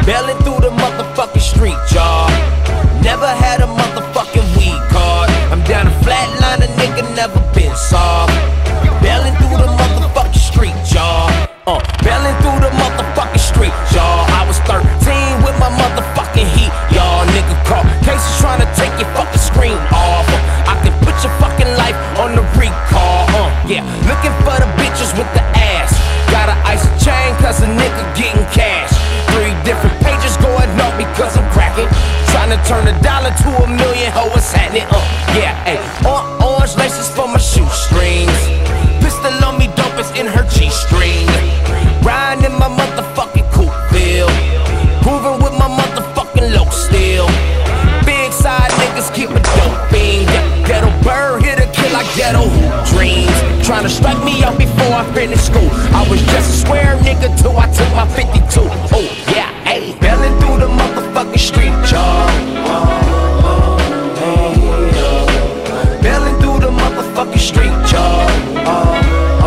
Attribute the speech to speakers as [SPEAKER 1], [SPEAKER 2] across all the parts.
[SPEAKER 1] Bailing through the motherfucking street, y'all. Never had a motherfucking weed card. I'm down a flatline, a nigga never been soft. Bailing through the motherfucking street, y'all. Bailing through the motherfucking street, y'all. I was 13 with my motherfucking heat, y'all. Nigga caught cases trying to take your fucking screen off. I can put your fucking life on the recall. Yeah, looking for the bitches with the ass. Gotta ice a chain cause a nigga getting cash. 3 different pages going up because I'm cracking. Trying to turn $1 to $1 million, ho, what's happening? Yeah, ayy. Orange laces for my shoestrings. Pistol on me, dope is in her G-string. Riding in my motherfucking coupe bill. Moving with my motherfucking low steel. Big side niggas keep a doping. Ghetto bird, hit a kill like ghetto dreams. Trying to strike me out before I finish school. I was just a square nigga till I took my 52. Oh yeah, ayy. Bailing through the motherfucking street, y'all. Bailing through the motherfucking street, y'all.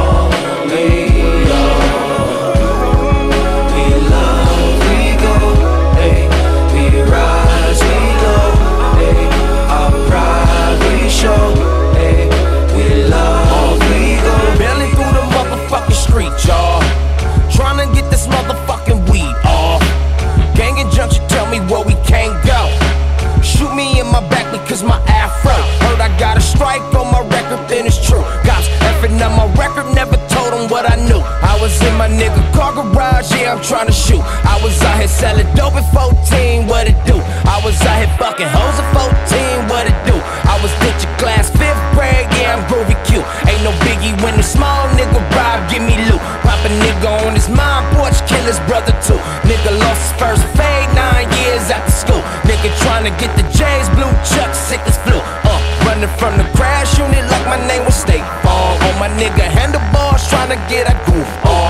[SPEAKER 1] Y'all, trying to get this motherfucking weed off. Gang and junction tell me where we can't go. Shoot me in my back because my afro. Heard I got a strike on my record, then it's true. Cops effing on my record, never told them what I knew. I was in my nigga car garage, yeah, I'm trying to shoot. I was out here selling dope at 14, what it do? I was out here fucking hoes at 14, what it do? I was picture class, 5th grade, yeah, I'm groovy cute. Ain't no biggie when the small nigga bribe, give me loot. Pop a nigga on his mind porch, kill his brother too. Nigga lost his first fade 9 years after school. Nigga trying to get the J's, blue chuck, sick as flu. Running from the crash unit like my name was State Farm. On my nigga handlebars, trying to get a goof on.